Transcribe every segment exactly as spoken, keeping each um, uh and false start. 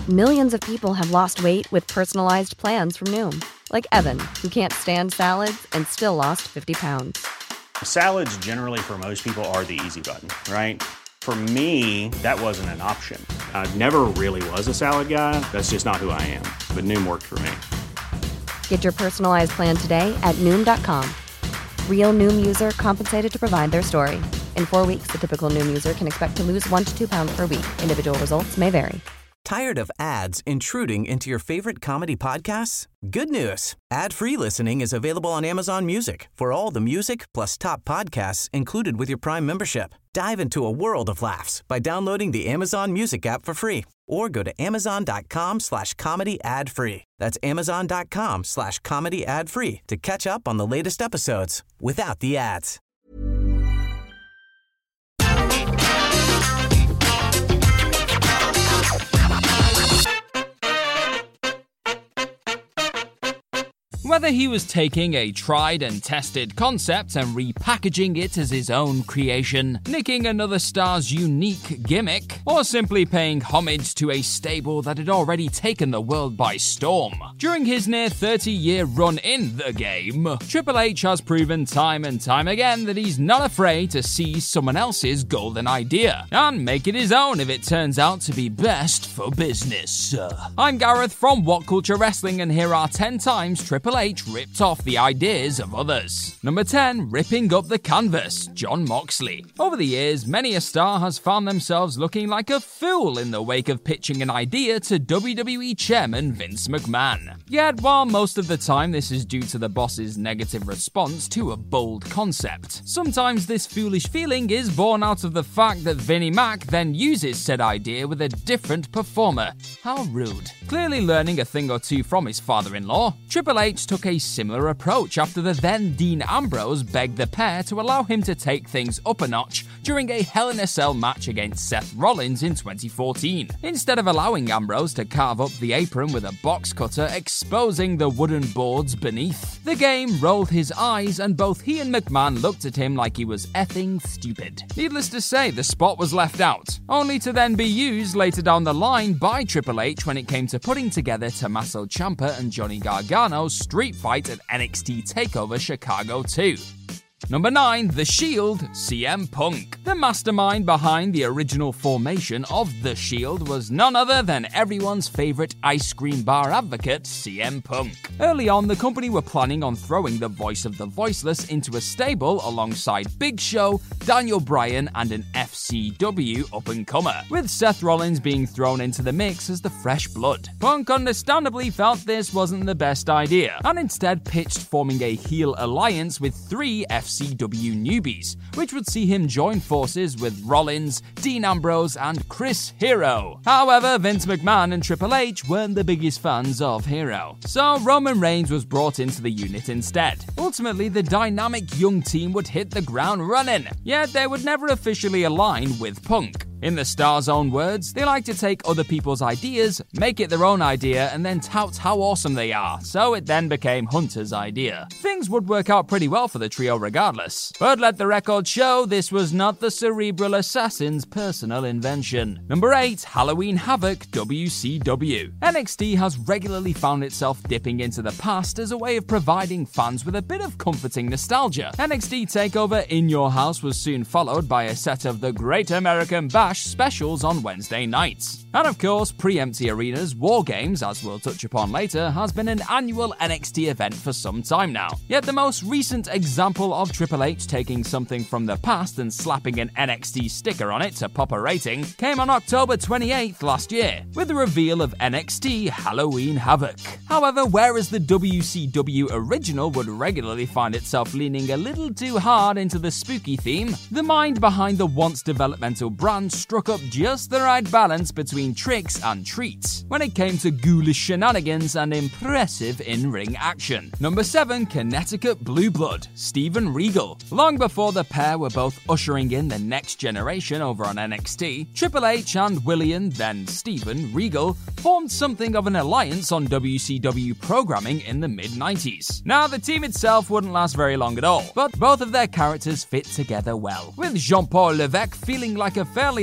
Millions of people have lost weight with personalized plans from Noom. Like Evan, who can't stand salads and still lost fifty pounds. Salads generally for most people are the easy button, right? For me, that wasn't an option. I never really was a salad guy. That's just not who I am. But Noom worked for me. Get your personalized plan today at Noom dot com. Real Noom user compensated to provide their story. In four weeks, the typical Noom user can expect to lose one to two pounds per week. Individual results may vary. Tired of ads intruding into your favorite comedy podcasts? Good news. Ad-free listening is available on Amazon Music for all the music plus top podcasts included with your Prime membership. Dive into a world of laughs by downloading the Amazon Music app for free or go to amazon.com slash comedy ad free. That's amazon.com slash comedy ad free to catch up on the latest episodes without the ads. Whether he was taking a tried and tested concept and repackaging it as his own creation, nicking another star's unique gimmick, or simply paying homage to a stable that had already taken the world by storm. During his near thirty-year run in the game, Triple H has proven time and time again that he's not afraid to seize someone else's golden idea and make it his own if it turns out to be best for business. I'm Gareth from What Culture Wrestling, and here are ten times Triple H ripped off the ideas of others. Number ten, ripping up the canvas, Jon Moxley. Over the years, many a star has found themselves looking like a fool in the wake of pitching an idea to W W E chairman Vince McMahon. Yet, while most of the time this is due to the boss's negative response to a bold concept, sometimes this foolish feeling is born out of the fact that Vinnie Mac then uses said idea with a different performer. How rude. Clearly learning a thing or two from his father-in-law, Triple H took a similar approach after the then Dean Ambrose begged the pair to allow him to take things up a notch during a Hell in a Cell match against Seth Rollins in twenty fourteen. Instead of allowing Ambrose to carve up the apron with a box cutter exposing the wooden boards beneath, the game rolled his eyes and both he and McMahon looked at him like he was effing stupid. Needless to say, the spot was left out, only to then be used later down the line by Triple H when it came to putting together Tommaso Ciampa and Johnny Gargano's street fight at N X T TakeOver Chicago two. Number nine, The Shield, C M Punk. The mastermind behind the original formation of The Shield was none other than everyone's favorite ice cream bar advocate, C M Punk. Early on, the company were planning on throwing the voice of the voiceless into a stable alongside Big Show, Daniel Bryan, and an F C W up-and-comer, with Seth Rollins being thrown into the mix as the fresh blood. Punk understandably felt this wasn't the best idea, and instead pitched forming a heel alliance with three F C W newbies, which would see him join forces with Rollins, Dean Ambrose, and Chris Hero. However, Vince McMahon and Triple H weren't the biggest fans of Hero, so Roman Reigns was brought into the unit instead. Ultimately, the dynamic young team would hit the ground running, yet they would never officially align with Punk. In the star's own words, they like to take other people's ideas, make it their own idea, and then tout how awesome they are, so it then became Hunter's idea. Things would work out pretty well for the trio regardless, but let the record show this was not the cerebral assassin's personal invention. Number eight, Halloween Havoc, W C W. N X T has regularly found itself dipping into the past as a way of providing fans with a bit of comforting nostalgia. N X T TakeOver In Your House was soon followed by a set of the Great American Bash specials on Wednesday nights. And of course, Pre-Empty Arena's War Games, as we'll touch upon later, has been an annual N X T event for some time now. Yet the most recent example of Triple H taking something from the past and slapping an N X T sticker on it to pop a rating came on October twenty-eighth last year, with the reveal of N X T Halloween Havoc. However, whereas the W C W original would regularly find itself leaning a little too hard into the spooky theme, the mind behind the once developmental brand struck up just the right balance between tricks and treats when it came to ghoulish shenanigans and impressive in-ring action. Number seven, Connecticut Blue Blood, Steven Regal. Long before the pair were both ushering in the next generation over on N X T, Triple H and William, then Steven Regal, formed something of an alliance on W C W programming in the mid nineties. Now, the team itself wouldn't last very long at all, but both of their characters fit together well, with Jean-Paul Levesque feeling like a fairly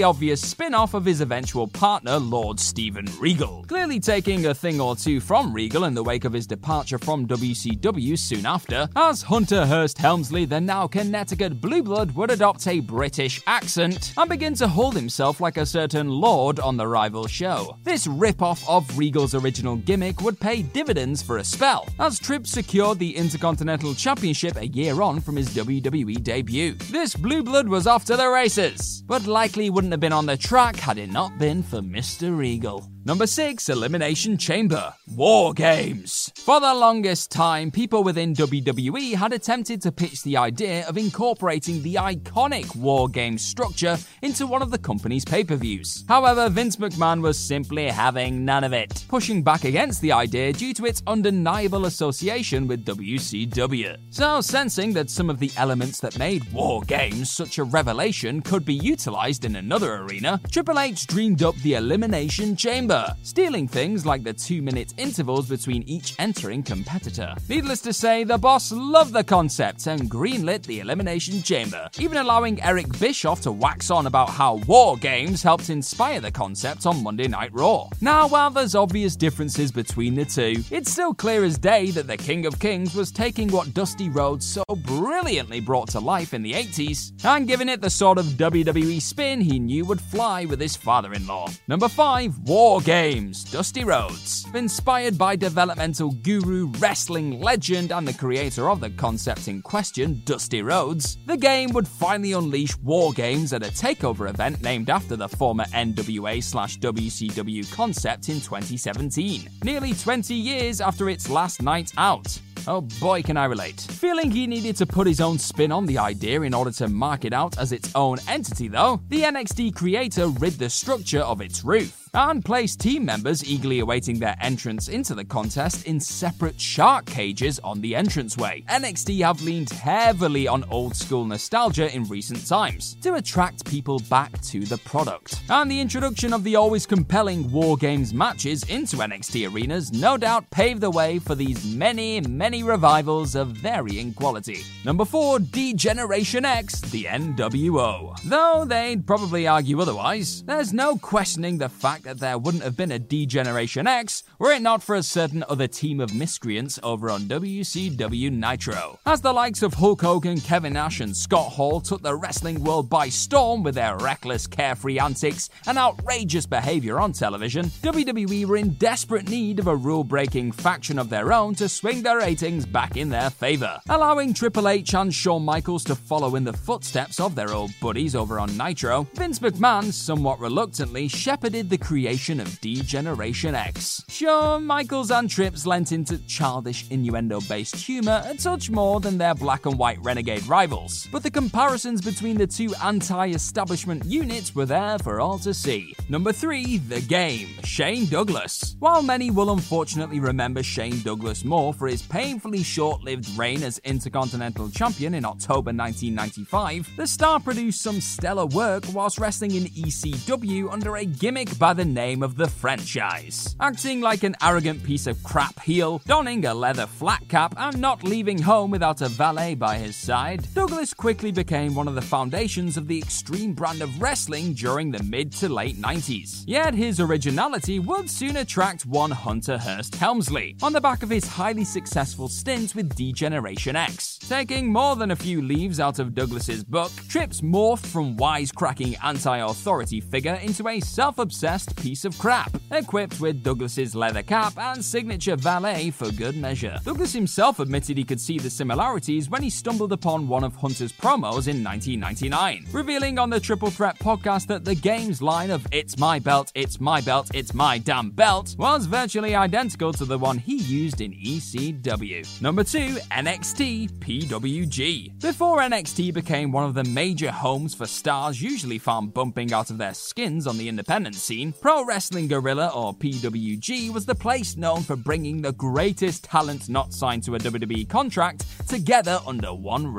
fairly obvious spin-off of his eventual partner, Lord Steven Regal. Clearly taking a thing or two from Regal in the wake of his departure from W C W soon after, as Hunter Hearst Helmsley, the now Connecticut Blue Blood, would adopt a British accent and begin to hold himself like a certain lord on the rival show. This rip-off of Regal's original gimmick would pay dividends for a spell, as Tripp secured the Intercontinental Championship a year on from his W W E debut. This Blue Blood was off to the races, but likely wouldn't have been on the track had it not been for Mister Regal. Number six, Elimination Chamber. War Games. For the longest time, people within W W E had attempted to pitch the idea of incorporating the iconic War Games structure into one of the company's pay-per-views. However, Vince McMahon was simply having none of it, pushing back against the idea due to its undeniable association with W C W. So, sensing that some of the elements that made War Games such a revelation could be utilized in another arena, Triple H dreamed up the Elimination Chamber, stealing things like the two-minute intervals between each entering competitor. Needless to say, the boss loved the concept and greenlit the Elimination Chamber, even allowing Eric Bischoff to wax on about how War Games helped inspire the concept on Monday Night Raw. Now, while there's obvious differences between the two, it's still clear as day that the King of Kings was taking what Dusty Rhodes so brilliantly brought to life in the eighties and giving it the sort of W W E spin he knew would fly with his father-in-law. Number five, War Games, Dusty Rhodes. Inspired by developmental guru, wrestling legend, and the creator of the concept in question, Dusty Rhodes, the game would finally unleash War Games at a takeover event named after the former N W A slash W C W concept in twenty seventeen, nearly twenty years after its last night out. Oh boy, can I relate. Feeling he needed to put his own spin on the idea in order to mark it out as its own entity though, the N X T creator rid the structure of its roof and placed team members eagerly awaiting their entrance into the contest in separate shark cages on the entranceway. N X T have leaned heavily on old school nostalgia in recent times to attract people back to the product. And the introduction of the always compelling War Games matches into N X T arenas no doubt paved the way for these many, many revivals of varying quality. Number four, D-Generation X, the N W O. Though they'd probably argue otherwise, there's no questioning the fact that there wouldn't have been a D-Generation X were it not for a certain other team of miscreants over on W C W Nitro. As the likes of Hulk Hogan, Kevin Nash, and Scott Hall took the wrestling world by storm with their reckless, carefree antics and outrageous behavior on television, W W E were in desperate need of a rule-breaking faction of their own to swing their ratings back in their favor, allowing Triple H and Shawn Michaels to follow in the footsteps of their old buddies over on Nitro. Vince McMahon, somewhat reluctantly, shepherded the creation of D-Generation X. Sure, Michaels and Trips lent into childish innuendo-based humor a touch more than their black and white renegade rivals, but the comparisons between the two anti-establishment units were there for all to see. Number three, The Game, Shane Douglas. While many will unfortunately remember Shane Douglas more for his painfully short-lived reign as Intercontinental Champion in October nineteen ninety-five, the star produced some stellar work whilst wrestling in E C W under a gimmick by the name of The Franchise. Acting like an arrogant piece of crap heel, donning a leather flat cap, and not leaving home without a valet by his side, Douglas quickly became one of the foundations of the extreme brand of wrestling during the mid to late nineties. Yet his originality would soon attract one Hunter Hearst Helmsley, on the back of his highly successful stint with D-Generation X. Taking more than a few leaves out of Douglas's book, Trips morphed from wisecracking anti-authority figure into a self-obsessed piece of crap, equipped with Douglas's leather cap and signature valet for good measure. Douglas himself admitted he could see the similarities when he stumbled upon one of Hunter's promos in nineteen ninety-nine, revealing on the Triple Threat podcast that the Game's line of "It's my belt, it's my belt, it's my damn belt" was virtually identical to the one he used in E C W. Number two, N X T P W G. Before N X T became one of the major homes for stars usually found bumping out of their skins on the independent scene, Pro Wrestling Guerrilla, or P W G, was the place known for bringing the greatest talent not signed to a W W E contract together under one roof.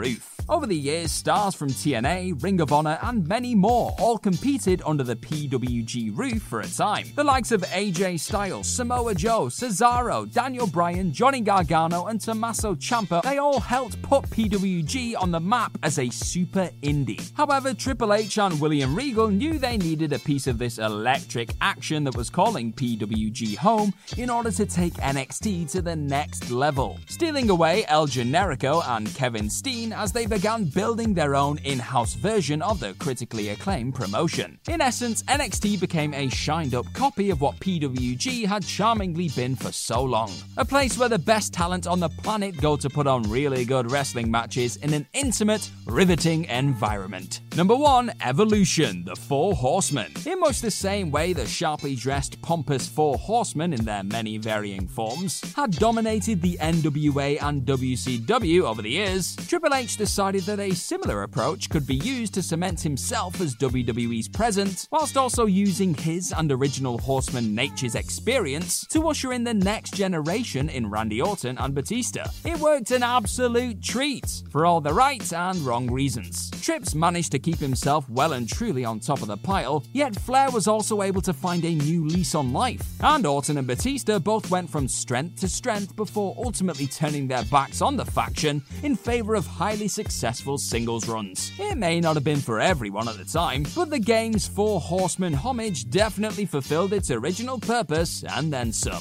Over the years, stars from T N A, Ring of Honor, and many more all competed under the P W G roof for a time. The likes of A J Styles, Samoa Joe, Cesaro, Daniel Bryan, Johnny Gargano, and Tommaso Ciampa, they all helped put P W G on the map as a super indie. However, Triple H and William Regal knew they needed a piece of this electric action that was calling P W G home in order to take N X T to the next level, stealing away El Generico and Kevin Steen as they began building their own in-house version of the critically acclaimed promotion. In essence, N X T became a shined-up copy of what P W G had charmingly been for so long. A place where the best talent on the planet go to put on really good wrestling matches in an intimate, riveting environment. Number one, Evolution, the Four Horsemen. In much the same way the sharply dressed, pompous Four Horsemen in their many varying forms had dominated the N W A and W C W over the years, Triple H decided that a similar approach could be used to cement himself as W W E's presence, whilst also using his and original Horseman Nature's experience to usher in the next generation in Randy Orton and Batista. It worked an absolute treat, for all the right and wrong reasons. Trips managed to keep himself well and truly on top of the pile, yet Flair was also able to find a new lease on life, and Orton and Batista both went from strength to strength before ultimately turning their backs on the faction in favor of highly successful singles runs. It may not have been for everyone at the time, but the game's Four Horsemen homage definitely fulfilled its original purpose and then some.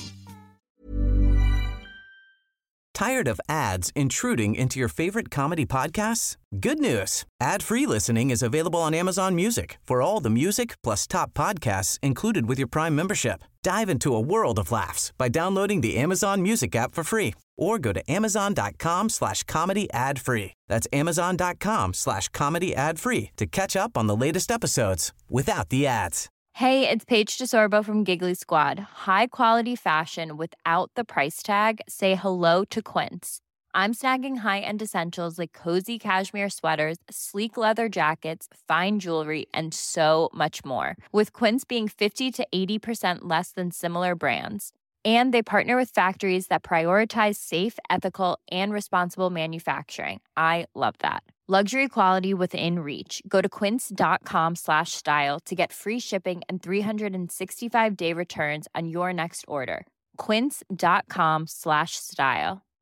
Tired of ads intruding into your favorite comedy podcasts? Good news. Ad-free listening is available on Amazon Music for all the music plus top podcasts included with your Prime membership. Dive into a world of laughs by downloading the Amazon Music app for free or go to amazon.com slash comedy ad free. That's amazon.com slash comedy ad free to catch up on the latest episodes without the ads. Hey, it's Paige DeSorbo from Giggly Squad. High quality fashion without the price tag. Say hello to Quince. I'm snagging high-end essentials like cozy cashmere sweaters, sleek leather jackets, fine jewelry, and so much more. With Quince being fifty to eighty percent less than similar brands. And they partner with factories that prioritize safe, ethical, and responsible manufacturing. I love that. Luxury quality within reach. Go to quince.com slash style to get free shipping and three sixty-five day returns on your next order. Quince.com slash style.